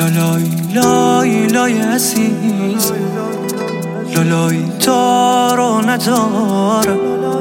لالای لای لای عزیز، لالای دار و ندارم.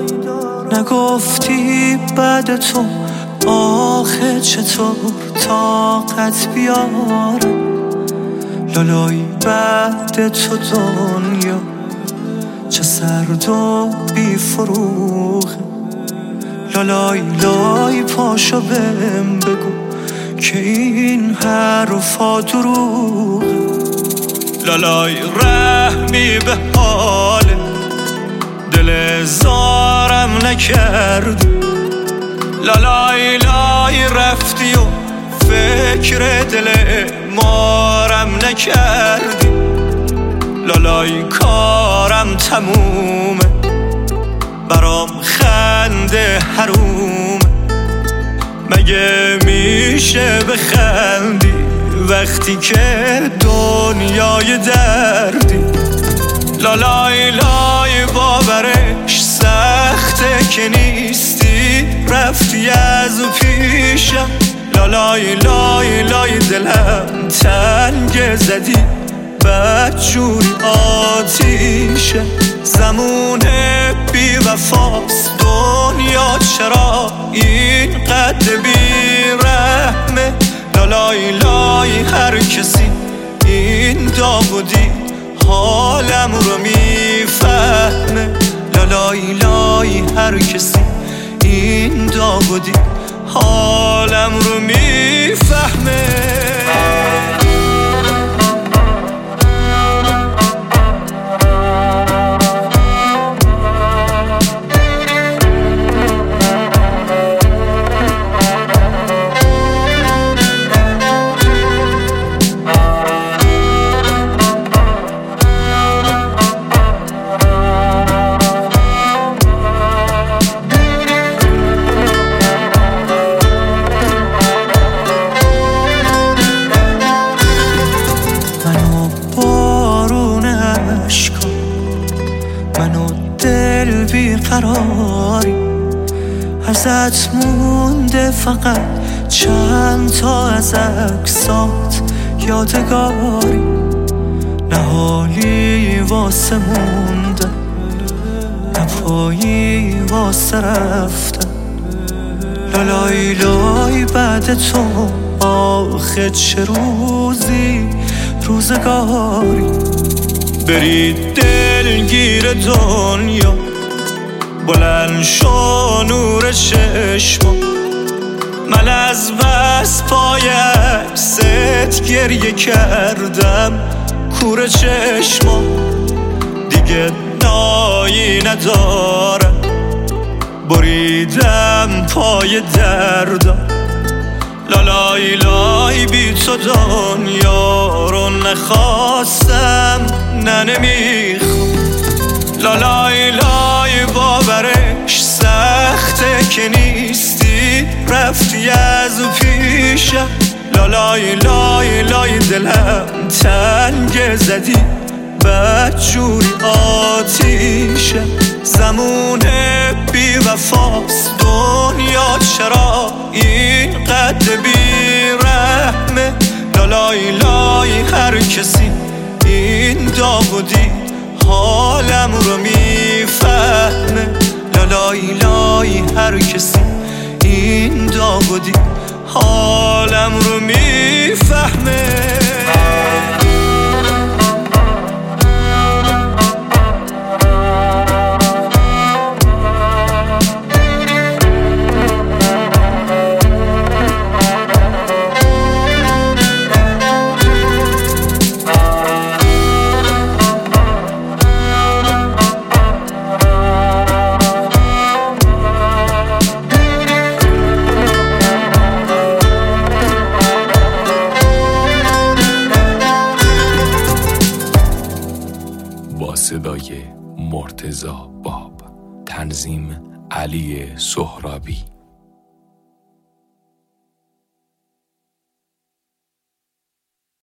نگفتی بعد تو آخه چطور طاقت بیارم. لالای بعد تو دنیا چه سرد و بی فروغه. لالای لای پاشو بهم بگو که این حرفا دروغه. لالای رحمی به حال دل زارم نکردی. لالای لای رفتی و فکر دل مارم نکردی. لالای کارم تمومه، برام خنده حرومه. مگه میشه بخندی وقتی که دنیای دردی؟ لالای لای باورش سخته که نیستی، رفتی از پیشم. لالای لای لای دلم تنگ زدی، بدجوری آتیشه. زمونه بی وفاست دنیا، چرا این قد بی رحمه؟ لالای لای هر کسی این داغ و دید حالم رو میفهمه. لالای لای هر کسی این داغ و دید حالم رو میفهمه. منو دل بیقراری، ازت مونده فقط چند تا از عکسات یادگاری. نه حالی واسه موندن، نه پایی واسه رفتن. لالای لای بعد تو آخه چه روزگاری. برید دلگیر دنیا، بلند شو نور چشما. من از بس پای عکست گریه کردم کور چشما. دیگه نایی ندارم، بریدم پای دردم. لالای لای بی تو دنیا رو نخواستم، نه نمیخوام. لالای لای باورش سخته که نیستی، رفتی از پیشم. لالای لای لای دلم تنگ زدی، بدجوری آتیشه. زمونه بی وفاست دنیا، چرا این قد بی رحمه؟ لالای لای هر کسی این داغ و دید حالم رو میفهمه. لالای لای هر کسی این داغ و دید حالم رو میفهمه. با صدای مرتضی باب، تنظیم علی سهرابی.